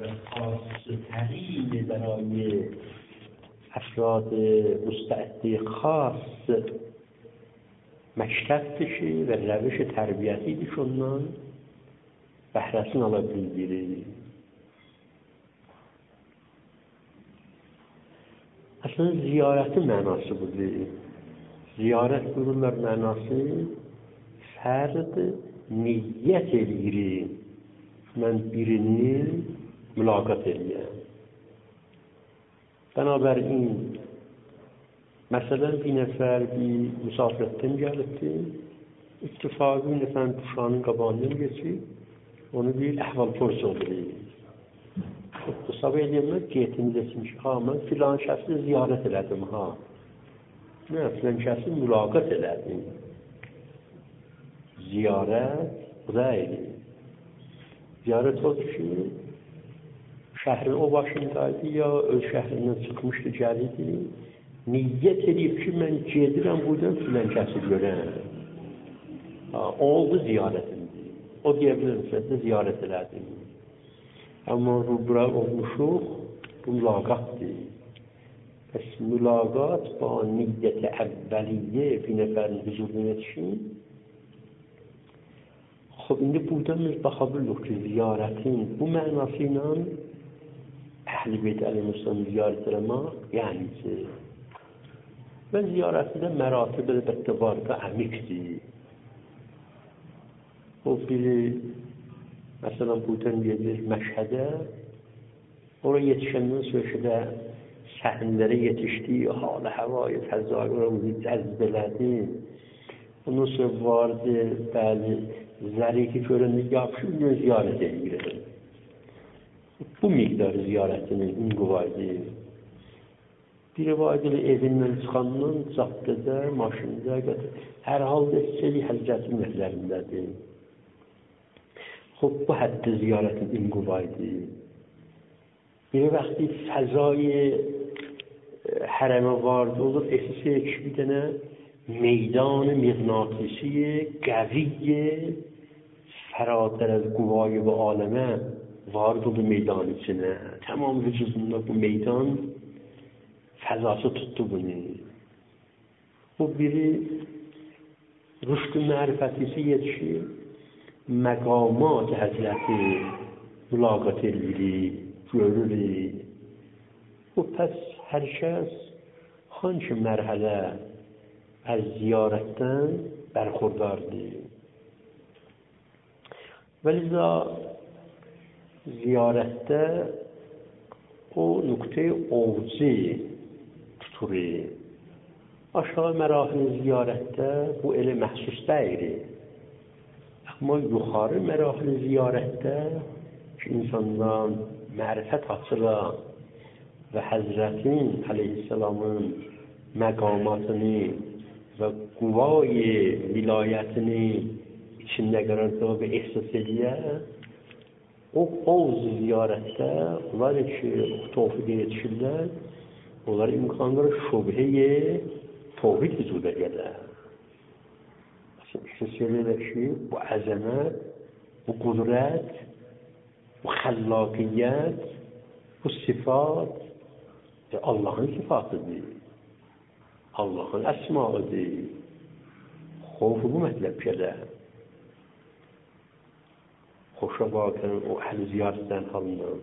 و خاص ترین برای افراد مستعد خاص مکتب بشه و روش تربیتی بشونن بهره‌سini alabilir. Aslında ziyaretin manası budur. Ziyaret buyururlar manası fərd niyyət eləyir. Mən birini mülaqat eləyəm. Binaenaleyh mesela bir nefer bir misafirlikten geldi. İttifakı bir nefer kuşağının qabağından geçip onu bir əhval-pors oluyor. Hesab edilmez ki etimiz ha mən filan şəxsi ziyarət elədim ha. Nə filan şəxsi mülaqat elədim. Ziyarət bu deyil. Ziyarət odur ki şəhrin o başındaydı ya öz şəhrindən çıxmışdı gəlirdi. Niyyət edib ki mən gedirəm buradan filan şəxsi görəm. Oldu ziyarətimdir. O deyə bilirsə ziyarət elədim. Ama rubra olmuşuq, bu mülaqatdır. Pes mülaqat ba niyyət-i əvvəliyyə bir nəfərin huzuruna yetişin. Xub, indi buradan biz baxa bilirik ki, ziyarətin bu mənası ilə Əhl-i Beyt əleyhissalam ziyarət eləmək, yəni ki, və ziyarətində məratib əlbəttə var da əmikdir. O biri mesela buradan gelir Məşhədə, oraya yetişenden sonra səhnələrə yetişdi, halı havayı fəzayı onu cəzbələdi. Ondan sonra vardı, bəli, zərifi görəndə yapışıb ziyarət edir. Bu miqdar ziyarətinin ünquvaydı. Bir rivayət ilə evindən çıxandan caddədə, maşında, hər halda seli həzrətin məhlərindədir. خب bu حد ziyaretin ünquvaydı. Bir vaxtı fəzai hərəmə vardı, olur esası ki bir dənə meydan mıqnatisi qaviy فراتر از قوای به عالمه وارد bu meydan içine. Tamam vücudunda bu meydan fəzası tuttu bunu. Bu biri rüşd-ü mərifətisi yetişir. Məqamat həzrəti mülaqat edirik, görürük. Bu pəs hər kəs hangi mərhələ az ziyarətdən bərxurdardır. Və liza ziyarətdə o nöqtə-i ovci tuturur. Aşağı mərahil ziyarətdə bu elə məhsus deyil. Ama yuxarı mərahil ziyarətdə ki, insandan mərifət açılan və Həzrətin əleyhissalamın məqamatını və quvay vilayətini içində qarardığı və ehsas edə, o ziyarətdə onlar ki, tövhidə yetişirlər, onlar imkanları şubhəyə tövhid vücuda gələr. Söyleyerek ki, bu azamet, bu kudret, bu xallakiyet, bu sıfat Allah'ın sıfatıdır. Allah'ın esmaıdır. Xofu bu mətlab gələr. Xoşa bakın o əhl-i ziyarətdən halından.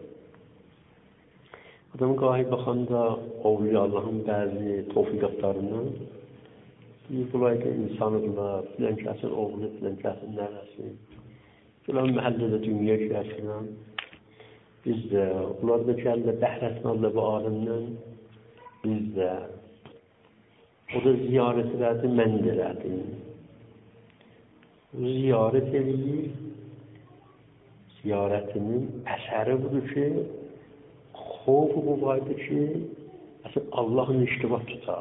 Adam qahi baxanda Avliya Allah'ın bəzi tövfiqatlarından bunlar insanıdırlar, filan kəsin oğlu, filan kəsin nəvəsi, filan məhəllədə dünya şəhərsindən, biz də, bunlar da gəldə bəhrəsini aldı bu alimdən, biz də, o da ziyarət elədi, mən də elədim. O ziyarət eləyir, ziyarətinin əsəri budur ki, xofu bu vardı ki, əsəb Allah'ın iştibat tutar.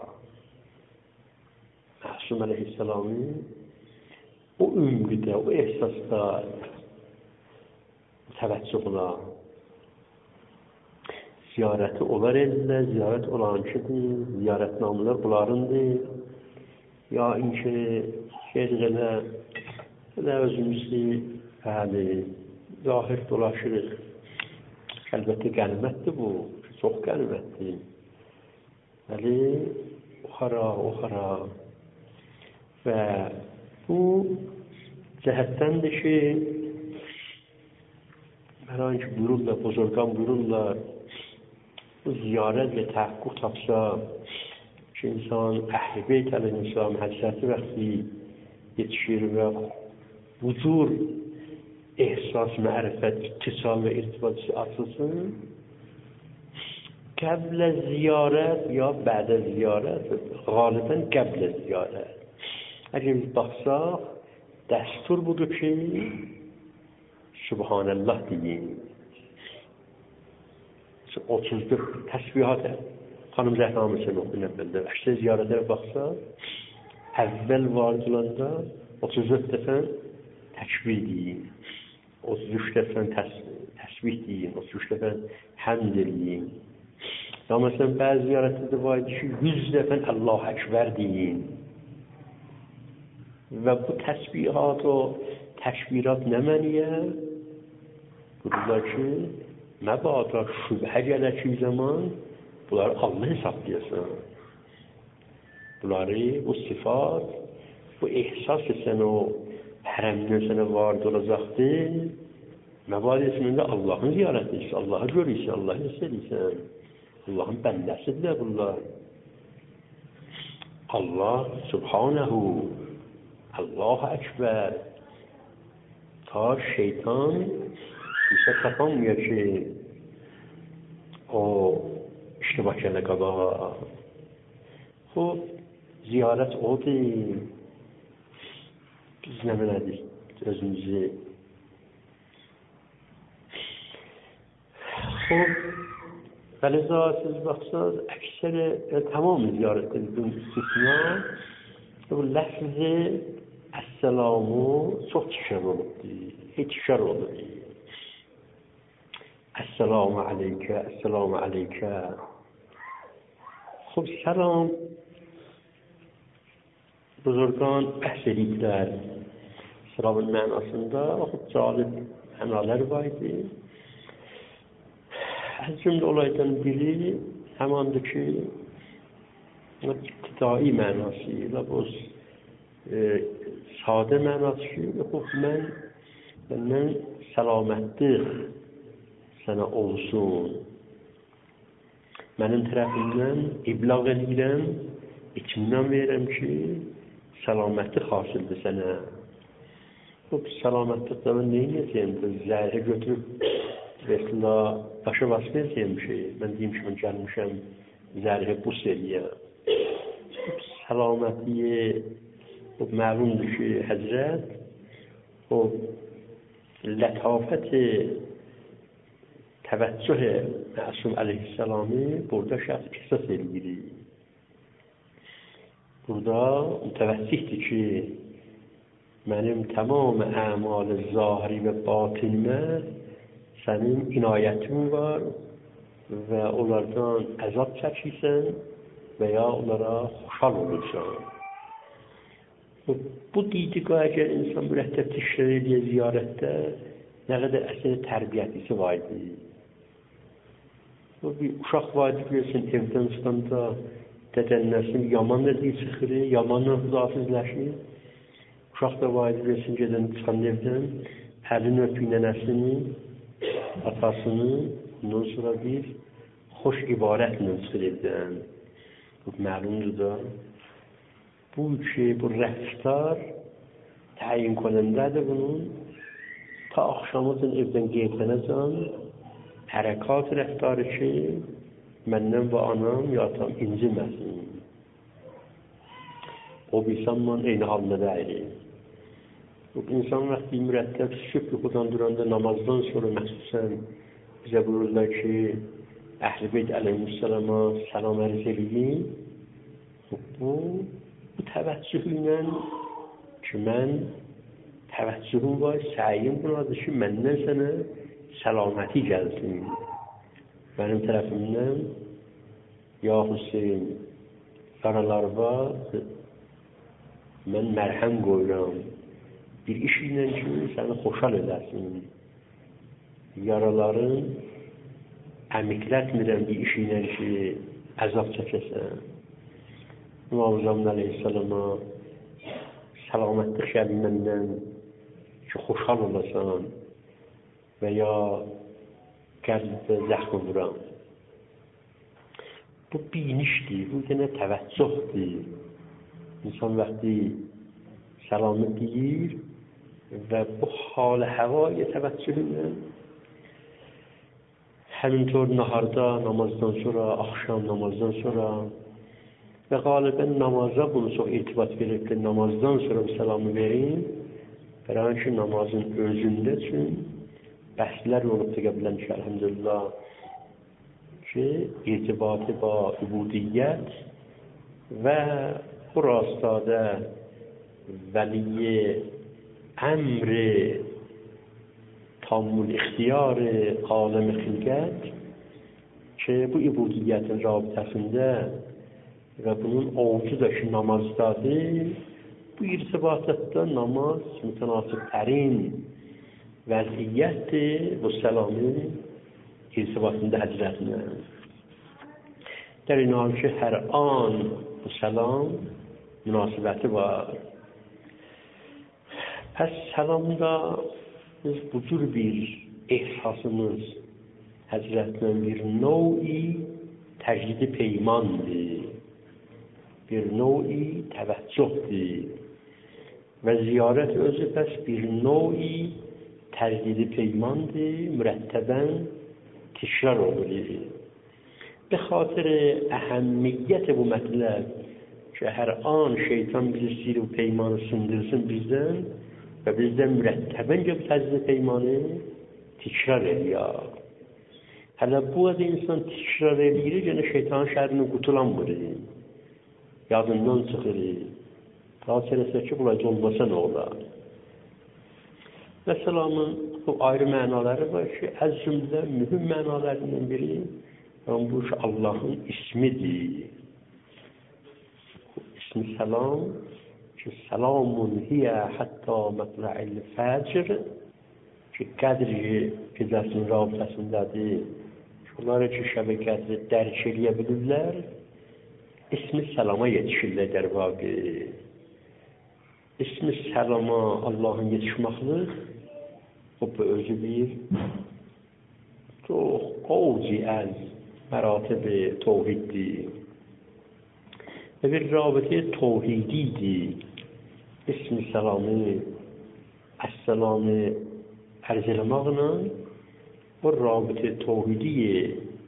Məsum əleyhissalamın o ümrüdə, o ehsasda təvəccühla ziyarəti olar edirlər, ziyarət olançıdır, ziyarətnamələr bunlarındır. Ya inki şeylərlə elə özümüzü zahir dolaşırıq. Əlbəttə qənimətdir bu, çox qənimətdir. Bəli, oxara. Və bu cəhətdəndir ki, برای اینکه بزرگ بزرگان بزرگlar bu ziyarət və təhqiq tapsa ki, insan Əhl-i Beyt əleyhissalam həzrəti vaxtı yetişir və bu cür ehsas, mərifət, ittisal və irtibatı açılsın. Qəblə ziyarət ya bədə ziyarət, qalibən qəblə ziyarət. Əgər biz baxsaq, dəstur budur ki, Subhanallah deyin. 34 təsbihat xanım Zəhra məsələn oxuyun əvvəldə. İşte ziyarətlərə baxsaq, əvvəl varid olanda 34 dəfə təkbir deyin. 33 dəfə təsbih deyin. 33 dəfə həmd deyin. Ya məsələn, bəzi ziyarətlərdə var idi ki, 100 dəfə Allah Əkbər deyin. Və bu təsbihat o təkbirat nə məniyə? Burada ki, məbada şübhə gələcək zaman bunları Allah hesablayasın. Bunları, bu sifat, bu ehsas sən o hərəmdən sənə varid olacaqdır. Məbada ismində Allahın ziyarətidir. Allahı görürsən, Allahı hissedirsən. Allahın bəndəsidir bunlar. Allah Subhanahu, Allah Əkbər. Ta şeytan kimsə tapanmıyor ki, o iştiba kələ qaba. Xub, ziyarət odur. Biz nə belədik özümüzü. Xub, bəliza siz baxsınız, əksəri tamam ziyarətdir. Bu istisna, bu ləhzi Əssəlamu çox tişər olubdur. Heç tişər olur. Əssəlamu aleykə, əssəlamu aleykə. Xub, səlam buzurgan bəhs ediblər. Səlamın mənasında xub calib mənalar var idi. Az cümlə olaydan biri həmandır ki, ibtidai mənası ilə bu sadə mənası ki, məndən səlamətdir sənə olsun. Mənim tərəfimdən iblağ edirəm, içimdən verirəm ki, səlamətli xasildir sənə. Bu səlamətlikdə mən neyəcəyim? Zəhri götürüb Resla başı vasfəyəcəyim şey. Mən deyim ki, mən gəlmişəm zəhri bus eləyəm. Səlamətiyi o məlumdur ki, Həzrət o lətafət təvəccüh Məsum əleyhisselamı burada şəxs əsas edir. Burada mütəvəssihdir ki, mənim tamam əmal zahiri və batinimə sənin inayətin var və onlardan əzab çəkirsən və ya onlara xoşal olursan. Bu didiqə əgər insan mürəttəb işlər edir ziyarətdə, nə qədər əsəri tərbiyyətisi var idi. Bir uşaq var idi, görürsən, evdən çıxanda dədənləsin, yamanla deyil çıxır, yamanla xudafizləşir. Uşaq da var idi, görürsən, gedən çıxan evdən, əlini öpüyün nənəsini, atasını, ondan sonra bir xoş ibarətlə çıxır evdən. Bu məlumdur da. Bu ki, bu rəftar təyin konəndədir bunun. Ta axşamızın evdən qeydlənəcəm, hərəkat rəftarı ki, məndən və anam ya atam inciməsin. O bilsəmman eyni halında dəyilir. İnsan vaxtı mürəttəb şükür yuxudan duranda namazdan sonra məxsusən bizə buyururlar ki, Əhl-i Beyt əleyhissalama səlam ərz edin. Bu təvəccühü ilə ki, mən təvəccühüm var, səyim bunadır ki, məndən sənə səlaməti gəlsin. Mənim tərəfimdən, ya Hüseyin, qaralar var, mən mərhəm qoyuram. Bir iş ilə ki, səni xoşal edəsin. Yaraların əmiklər mirəm bir iş ilə ki, əzab çəkəsən. İmam Zaman Aleyhisselama səlamətlik şəbi məndən ki, xoşhal olasan və ya qəlbdə zəxm vuran. Bu binişdir, bu yenə təvəccühdür. İnsan vaxtı səlamı deyir və bu hal-i həvaya təvəccühünlə həmintor naharda, namazdan sonra, axşam namazdan sonra və qalibən namaza bunu çox irtibat verir ki, namazdan sonra bu səlamı verin. Bərən ki, namazın özündə üçün bəhslər olub da qəbilən ki, əlhəmdülillah ki, irtibatı ba übudiyyət və bu rastada vəliyi əmri tamul ixtiyarı aləm-i xilqət ki, bu übudiyyətin rabitəsində və bunun ovucu da ki, namazdadır. Bu irtibatətdə namaz mütənasiblərin vəziyyətdir bu səlamın irtibatında həzrətinə. Dərin ol ki, hər an bu səlam münasibəti var. Pəs səlamda biz bu cür bir ehsasımız həzrətinə bir növ-i təcrid-i peymandır, bir növ-i təvəccühdür və ziyarət özü pəs bir növ-i təcrid-i peymandır, mürəttəbən təkrar olur. Be xatir əhəmmiyyət bu mətləb ki, hər an şeytan bizi istəyir bu peymanı sındırsın bizdən və bizdən mürəttəbəncə bu təcrid-i peymanı təkrar edir. Hələ bu adı insan təkrar edir, yəni şeytanın şərrindən qutulanmır. Yadından çıxır. Daha çərəsə ki, bulacaq olmasa nə olar? Və səlamın bu ayrı mənaları var ki, əz cümlə mühüm mənalarından biri bu ki, Allahın ismidir. İsmi səlam ki, səlamun hiyə hətta mətla'il fəcr ki, qədri gecəsinin rabitəsindədir. Onları ki, şəbə qədri dərk eləyə bilirlər. İsmi səlama yetişirlər der vaqi. İsmi səlama Allahın yetişməklik o bu özü bir çox qavci əz məratib-i tevhiddir. Və bir rabitə tevhididir. İsmi səlamı əs-səlamı ərz eləməklə bu rabitə tevhidiyə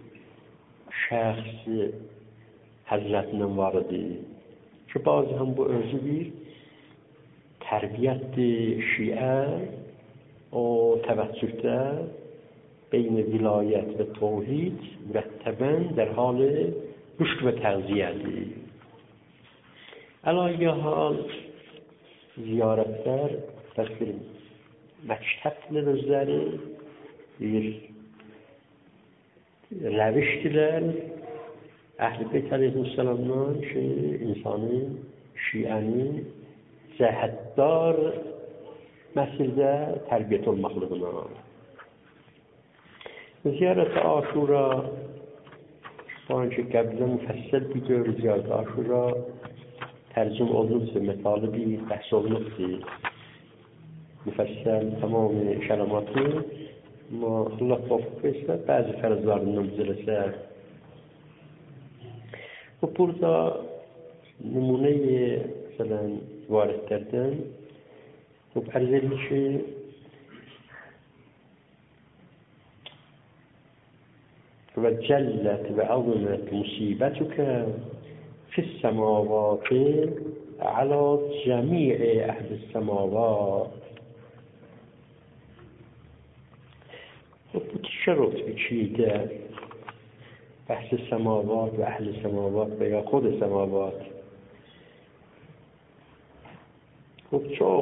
şəxs həzrətindən var idi. Ki, bazı həm bu özü bir tərbiyyətdir, şiə, o təvəccühdə beyn-i vilayət və tevhid mürəttəbən در حال rüşd və təğziyyədir. Əlayə hal ziyarətlər bir məktəbdir özləri, bir rəvişdirlər. Əhl-i Beyt Əleyhisselamdan ki, insanın, şiənin cəhəddar məsirdə tərbiyyət olmaqlığına. Ziyarət-i Aşura ki, qəblə müfəssəl bir görür ziyarət-i Aşura tərcüm olunubdur, mətalibi bəhs olunubdur. Müfəssəl, tamamı şəlamatı amma Allah tövfiq etsə, bəzi fərzlarından düzələsə. Bu burada nümunə-i məsələn ziyarətlərdən bu ərz edilir ki, və cəllət və əzmət musibətükə fis-səmavati alə cəmi'i əhlis-səmavat. Bu təkrar oldu ikidə bəhs-i səmavat və əhl-i səmavat və ya xod-i səmavat. Bu çox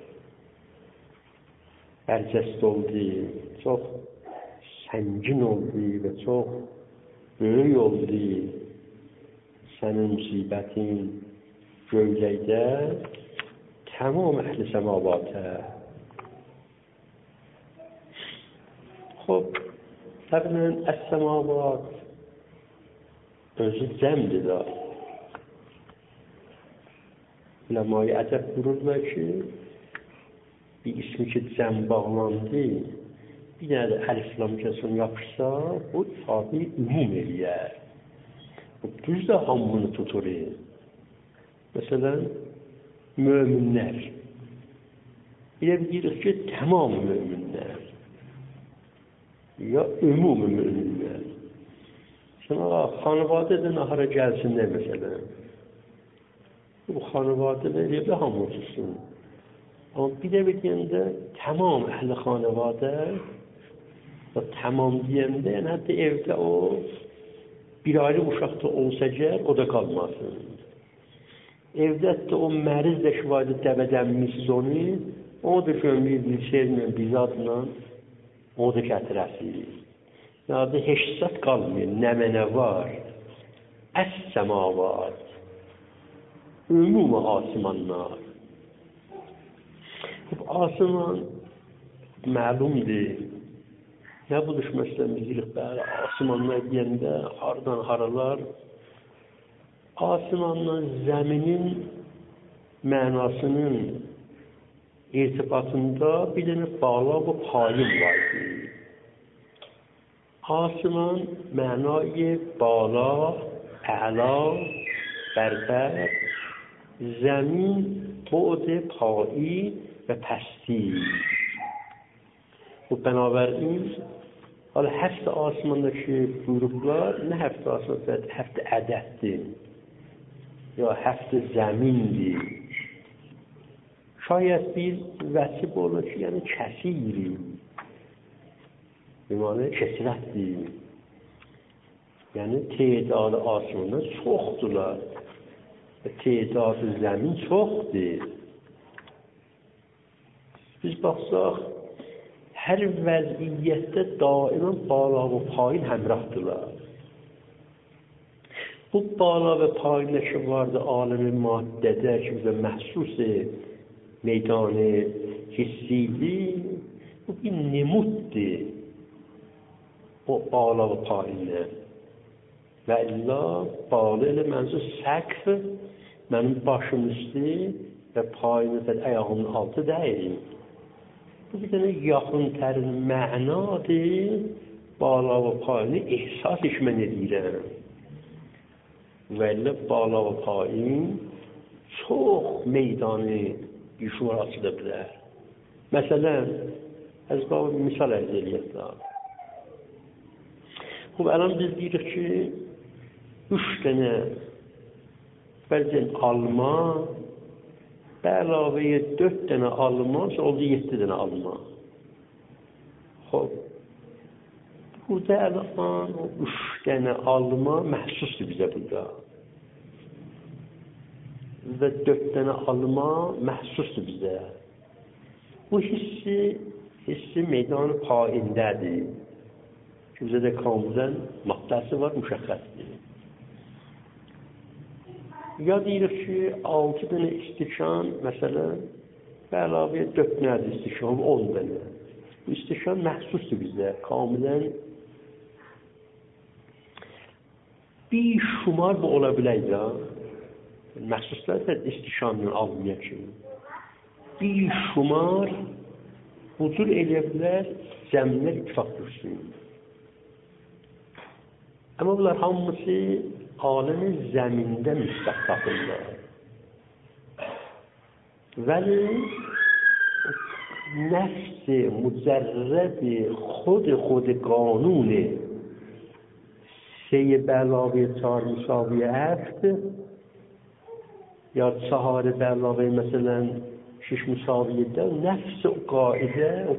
bərcəst oldu, çox səngin oldu və çox böyük oldu sənin musibətin göyləkdə tamam əhl-i səmavata. Xub, Təbii əs-səmavat özü cəmdir da. Uləma-i ədəb dururlar ki, bir ismi ki cəm bağlandı, bir dənə də əlif-lam yapışsa, bu ifadə ümum eləyər. Bu düz də hamını tutur. Məsələn, möminlər. Elə deyirik ki, tamam möminlər. Ya ümumi möminlər. Sonra xanıvadə də nahara gəlsinlər məsələn. Bu xanıvadə də elə hamı tutsun. Amma bir də deyəndə tamam əhl-i xanıvadə və tamam deyəndə, yəni hətta evdə o bir ayrı uşaq da olsa gər, o da qalmasın. Evdə də o məriz də şivaydı dəvədənmişsiz onu da gömlüyü bir şeylə, bir adla, onu da gətirəsiniz. Yəni, heç zat qalmıyor, nə mənə var. Əs-səmavat, ümumi asimanlar. Asiman məlumdur. Nə budur ki, məsələn, biz deyirik, bəli, asimanlar deyəndə, haradan haralar, asimanla zəminin mənasının irtibatında bir dənə bağla və payın vardır. Asiman mənayı bağla, əla, bərbər, zəmin, بعد پایی و پستی. و بنابراین حالا 7 آسماندaki buyruklar ne 7 آسمان 7 ədəddir ya 7 zəmindir. Şayət bir vəsib olur ki, yəni kəsiri. Yəni kəsirətdir. Yəni tedadı asmanlar çoxdurlar. Tedadı zəmin çoxdur. Biz baxsaq, hər vəziyyətdə daimən bala və payın həmrahdırlar. Bu bala və payinlə ki vardır alemi maddədə ki bizə məhsus meydanı hissidir, bu bir nemuddir o bala və payinlə. Və illa bala ilə mənzur səqf mənim başım üstü və payını və ayağımın altı deyil. Bu bir dənə yaxın tərin mənadır, bala və payını ehsas etmən edirəm. Və ilə bala və payın çox meydanı işvar açıda bilər. Məsələn, əzbab misal əldə eləyəklər. Bu, ələn biz deyirik ki, 3 dənə bəzən alma, bəlavəyə 4 dənə alma, oldu 7 dənə alma. Xob, burada ələn 3 dənə alma məhsusdur bizə burada. Və 4 dənə alma məhsusdur bizə. Bu hissi meydan payindədir. Ki, bizə də kamilən maddəsi var, müşəxxəsdir. Ya deyirik ki, 6 dənə istikan, məsələn, və əlavəyə 4 dənə istikan, 10 dənə. Bu istikan məhsusdur bizə, kamilən bir şumar bu ola bilək ya. Məxsuslar da istikanla almaya kimi. Bir şumar bucur eləyə bilər, zəminlər ittifaq dursun. Amma bunlar hamısı alemi zəmində müstəqbaqırlar. Vəli nəfs-i mücərrəd-i xod qanuni 3 به علاوه 4 مساوی 7 یا 4 به علاوه مثلا 6 مساوی 10 نفس و قاعده و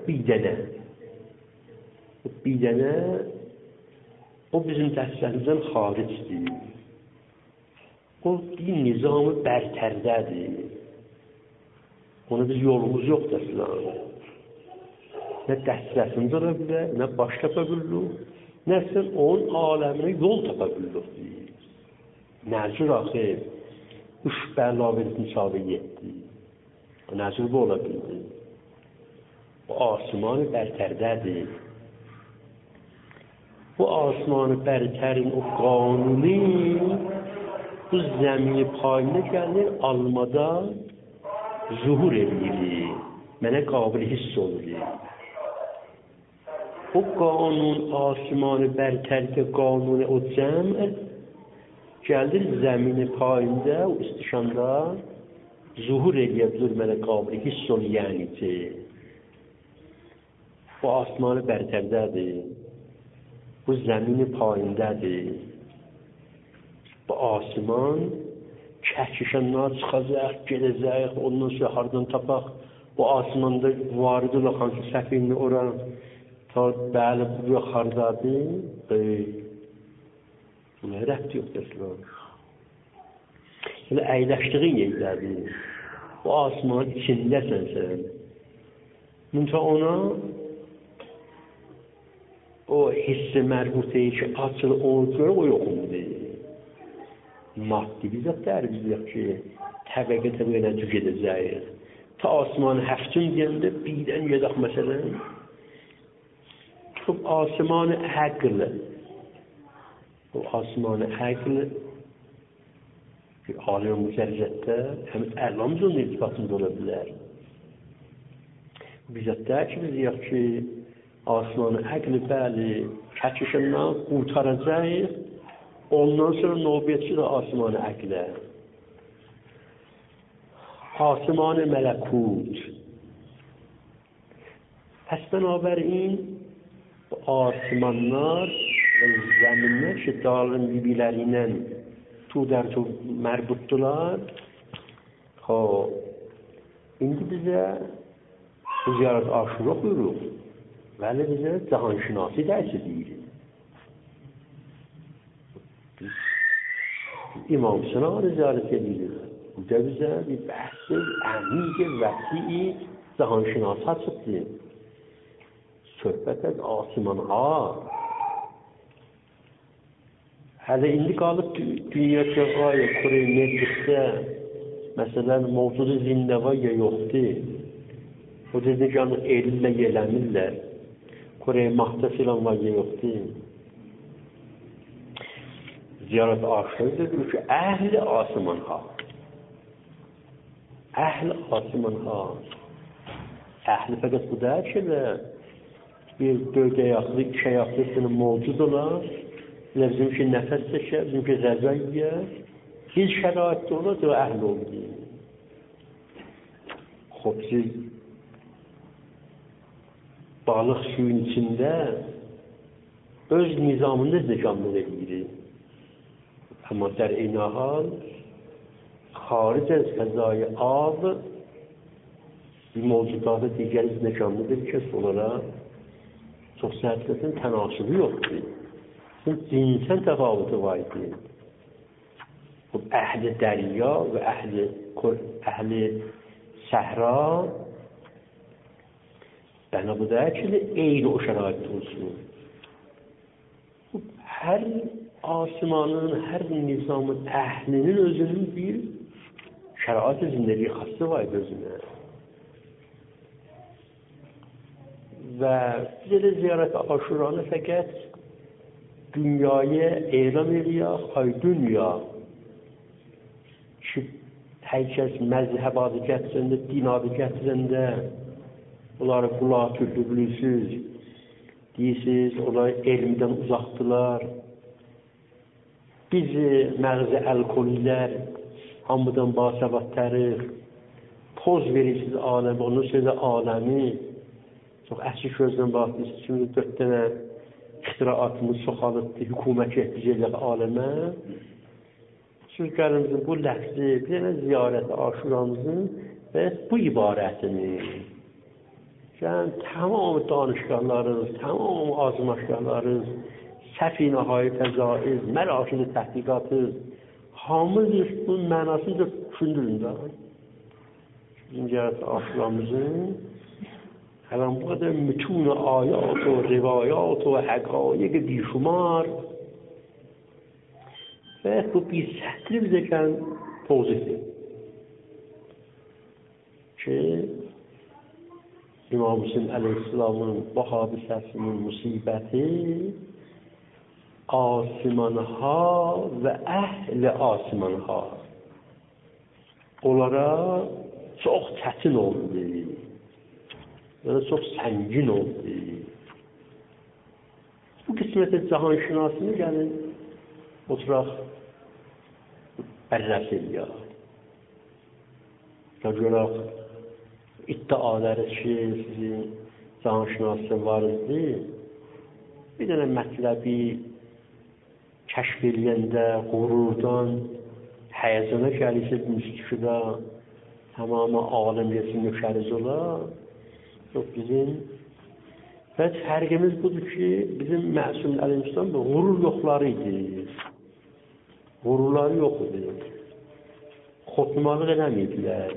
بیدنه o bizim dəstəmizdən xaricdir. O bir nizam-ı bərtərdədir. Ona biz yolumuz yoxdur əslən. Nə dəstəsində ola bilər, nə baş tapa bilirik, nə sən onun aləminə yol tapa bilirik. Nəcür axı 3 به علاوه مساوی 7. Nəcür bu ola bildir. O asiman bərtərdədir. bu osmoni برترین و قانونی bu زمین پایینه gəlir almada zuhur edir. Mənə qabil hiss olur. O qanun osmoni برترdə qanuni o cəmr gəlir zəmini payində o istişanda zuhur edir mənə qabil hiss olur yəni ki bu osmoni برتردədir. Bu zəmini payindədir. Bu asman kəhkişandan çıxacaq, gedəcək, ondan sonra hardan tapaq. Bu asmanda varid olan ki, səfini ora ta bəli bu xardadır. Buna rəbti yoxdur əslan. Yəni, əyləşdiğin yerdədir. Bu asmanın içindəsən sən. Müntə ona o hissi mərbuteyi ki, açılı onu görə o yoxundur. Maddi bizə dərbizik ki, təbəqə ilə gedəcəyik. Ta asmanı həftün deyəndə birdən gedək məsələn. Çox asmanı əql. O asmanı əql alim müzərrətdə həm ərlamız onun irtibatında ola bilər. Bizə dərbizik ki, asmanı əql bəli kəkişindən qurtaracaq. Ondan sonra növbətçi də asmanı əqlə. Asmanı mələkut. Pəs bənabərin asmanlar və zəminlər ki, dağların bibiləri ilə tu در تو mərbutdular. İndi bizə ziyarət aşura buyuruq. Vəli bizə cahanşinasi dərsi deyir. İmam Sinan'ı ziyaret edilir. Bu da bize bir bahsi, əmik, vəsii, cahanşinası açıqdır. Söhbət et asmanha. Hələ indi qalıb dünyada ayə, Kore Merkizdə, məsələn, mövcudu zindəva ya yoxdur. O dedi ki, ellə yeləmirlər. Kore mahda filan var ya yoxdur. Ziyaret aşırıdır ki, əhl-i asmanha. Əhl-i asmanha. Əhl-i fəqət bu deyək ki, bir dörd ayaqlı, iki ayaqlı sinin mövcud olan, bizim ki, nəfəs çəkər, bizim ki, rəza yiyər, bir şəraitdə olur, o əhl olur. Xob, siz balıq suyun içində öz nizamında zəkamlı edilir. Ama در این حال خارج از فضای آب bir mevcudatı digər nişanlıdır ki, onlara çox səhətləsin tənasübü yoxdur. Cinsən təfavütü var idi. Əhl-i dərya və əhl-i səhra bana bu da ki, eyni o şərait olsun. Hər asmanın, hər nizamın əhlinin özünün bir şərait-i zindəliyi xası var özünə. Və bizə ziyarət aşuranı fəqət dünyaya elan ediyor, ay dünya ki, hər kəs məzhəb adı gətirəndə, din adı gətirəndə onları qulağa türlübülürsüz, deyirsiniz, onlar elmdən uzaqdılar. Bizi məğzi əlkolilər hamıdan basəvatlarıq, poz verirsiniz aləmi, onun sözü aləmi, çox əski gözdən baxdınız, şimdi 4 dənə ixtiraatımız çoxalıbdır, hükümət etdicələr aləmə. Sözlərimizin bu ləfzi, bir dənə ziyarət aşuramızın və bu ibarətini, yəni tamam danışqanlarınız, tamam azmaşqanlarınız, səfinə-hay fəzaiz, mərakil-i təhqiqatı, hamız bunun mənasını da düşündürün da. Ziyarət aşuramızın الان بعد متون آیات و روایات و حقایق بیشمار و خب bir səhli bizəkən tozifdir ki İmam Hüseyin əleyhisselamın bu hadisəsinin musibəti asimanha və əhl-i asimanha onlara çox çətin oldu. Yəni çox səngin oldu. Bu qismətə cahanşinasını gəlin oturaq bərrəs eləyək. Görək iddiaları ki, sizin cahanşinası var idi. Bir dənə mətləbi kəşf eləyəndə qururdan həyəzana gəlisiniz müstüşüdə tamamı aləm yesin nöşəriz olar. Yox bizim və fərqimiz budur ki, bizim Məsum Əleyhisselam qurur yoxları idi. Qururları yox idi. Xotmalıq eləmədilər.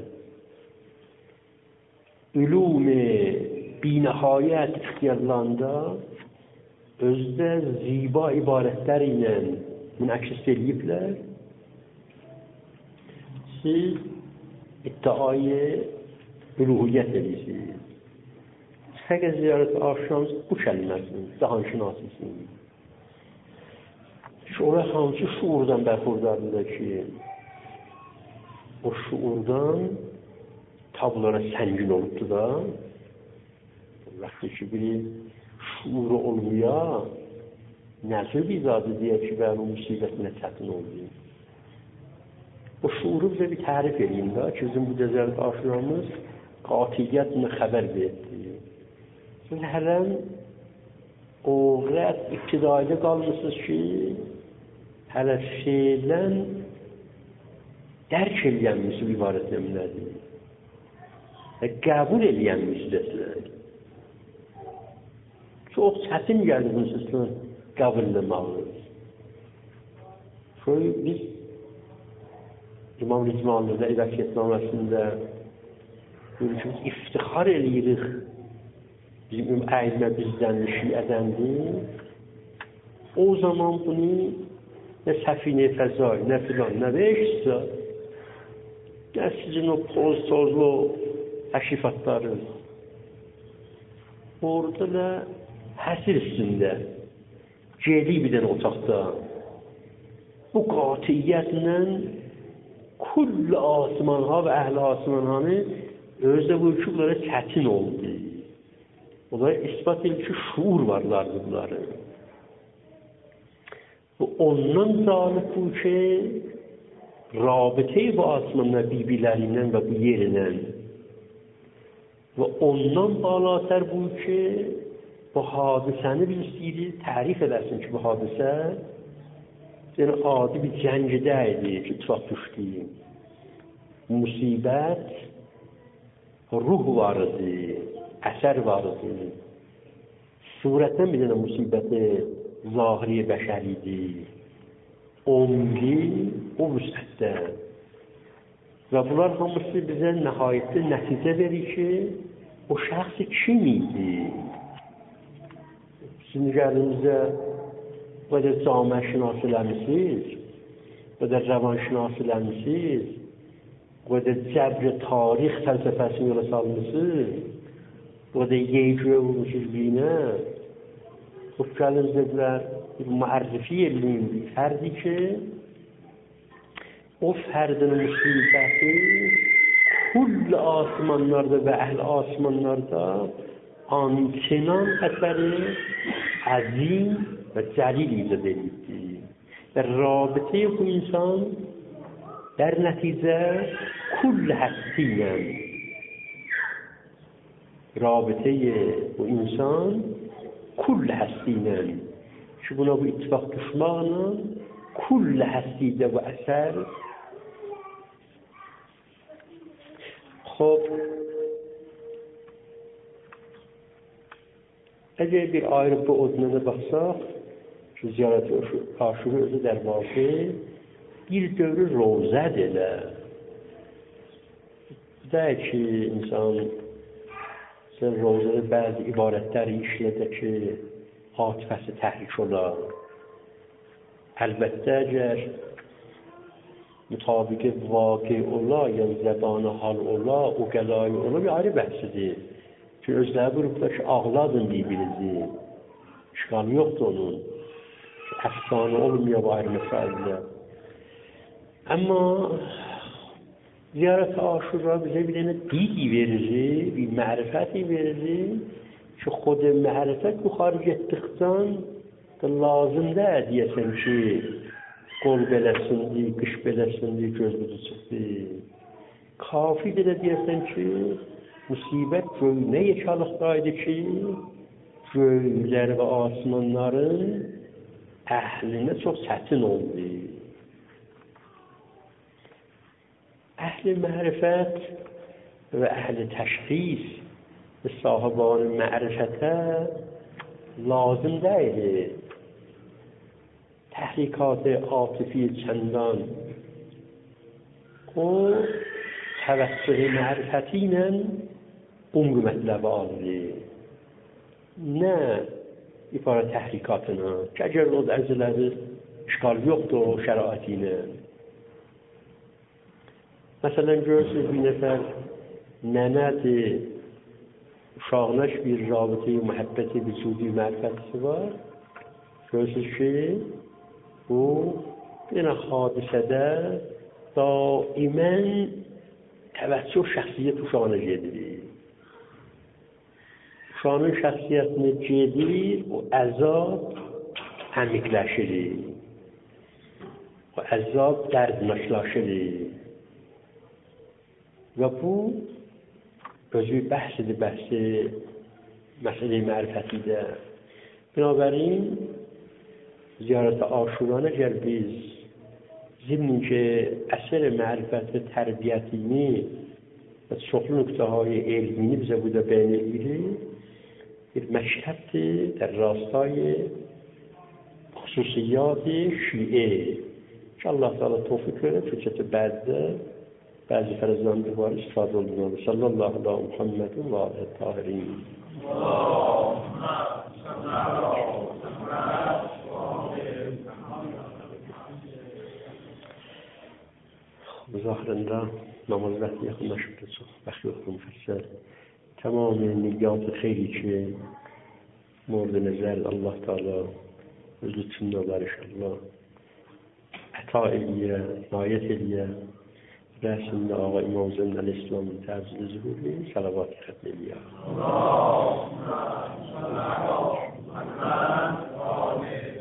Ülüm-i binəhayət ixtiyarlarında özdə ziba ibarətlər ilə münəkkis ediblər. Siz iddiayı üluhiyyət edirsiniz. Fəqət ziyarət aşinamız bu kəlməsinin, cahanşinasısının. Oraya hansı şuurdan bərxurdardır ki, o şuurdan tablara səngin olubdur da, vaxtı ki, biri şuuru olmaya, nəzir izadı deyək ki, və o müsibətinə çətin oldu. O şuuru bizə bir tərif edeyim da ki, bizim bu ziyarət aşinamız qatiyyətlə xəbər verdi. Siz hələn o rəd ibtidaidə qalmışsınız ki, hələ şeylən dərk eləyənmişsiniz ibarət nədir? Və qəbul eləyənmişsiniz. Çox çətin gəldi bunu sizdən qəbul eləməliyik. Şöyle biz İmam Rizmanlı'da İbəkiyetnaməsində görüşümüz iftixar eləyirik. Bizim əymə bizdən, şiədəndir. O zaman bunu nə səfine fəzai, nə filan, nə beşsə, nə sizin o toz-tozlu təşrifatları. Orada da həsir üstündə, celi bir dənə otaqda, bu qatiyyətlə kull asmanha və əhl-i asmanhanı özdə bu bunlara çətin oldu. Onlara ispat edilir ki, şuur varlardı bunları. Bu ondan zalib bu ki, rabitəyi bu asmanla birbirlərindən və bu yerindən və ondan balatər bu ki, bu hadisəni biz istəyirik, tərif edərsin ki, bu hadisə yəni adi bir cəngidə idi ki, tutaq düşdüyüm. Musibət ruh var idi, əsər var idi. Surətdən bir dənə musibəti zahiri bəşər idi. Omli o vüsətdə. Və bunlar hamısı bizə nəhayətdə nəticə verir ki, o şəxsi kim idi? Sizin gəlinizə bu qədər camə şinası eləmişsiniz, bu qədər rəvan şinası eləmişsiniz, bu qədər cəbr tarix fəlsəfəsini yola salmışsınız, bu qədər yeyici vurmuşuz birinə. Bu gəliniz dedilər, bir müərrifi eləyim bir fərdi ki, o fərdin musibəti kull asmanlarda və əhl asmanlarda ançinan əsəri əzim və cəlil icad edildi. Və rabitə bu insan در نتیجه کل هستیم رابطه با انسان کل هستیم که بنا با اتفاق دشمانان کل هستیده و اثر. خب اگر bir ayrı bu odununa baksak, şu ziyaret aşırı özü der vaxtı bir dövrü rozədir elə. Deyək ki, insan rozədə bəzi ibarətləri işlədə ki, atifəsi təhrik olar. Əlbəttə, əgər mütabiqi vaqi ola, ya zəbanı hal ola, o qəlayı ola, bir ayrı bəhsidir. Ki, özləri qrupda ki, ağladın bir-birinizi. İşğalı yoxdur onun. افسانه olmuyor bu ayrı meseleler. Ama ziyaret Aşura bize bir tane dili verir, bir marifeti verir. Şu خود معرفت bu خارج ettikten lazım da diyesen ki kol belesindi, kış belesindi, göz budu çıktı. Kafi de diyesen ki musibet neye çalıştaydı ki göyler ve asmanların ehline çok çetin oldu. Ehli marifet ve ehli teşhis ve sahiban marifete lazım değil. Tehrikat-ı atıfi çendan o tevessül-i marifetiyle umru mətləbi aldı. Ne ibarə təhrikatına, gəgər o ərzələri işgal yoxdur o şəraitiyle. Məsələn, görürsünüz bir nəfər nənədir, uşağına bir rabıtı-i məhəbbəti, vücudi mərifətisi var. Görürsünüz ki, bu bir hadisədə daimən təvəccüh şəxsiyyət uşağına gedir. Uşağının şəxsiyyətini gedir, o əzab əmikləşir. O əzab dərdnaşlaşır. Və bu özü bəhsidir, bəhsi məsələ-i mərifətidə. Binabərin, ziyarət-i Aşuranə gəl biz zimnin ki əsər-i mərifət və tərbiyətini və çoxlu nöqtəhay elmini bizə burada bəyan edir. Bir məşhəddir در راستای خصوصیات شیعه که Allah Teala توفیق کنه فرصت بعضی فرزندان دوباره استفاده olunur. Sallallahu ala Muhammedin ve alihi tahirin. Zahirinde namaz vakti yakınlaşıp çok vakti yoktu müfessel. Tamamen niyyat-ı xeyri ki murd-ı nəzər Allah Teala öz lütfündə olar inşallah. Əta eləyə, inayət eləyə, rəsmində Ağa İmam Hüseyin Əl-İslam'ın təvzili zühurlu salavat-ı xətm eləyə. Allahümme sallallahu aleyhi ve sellem.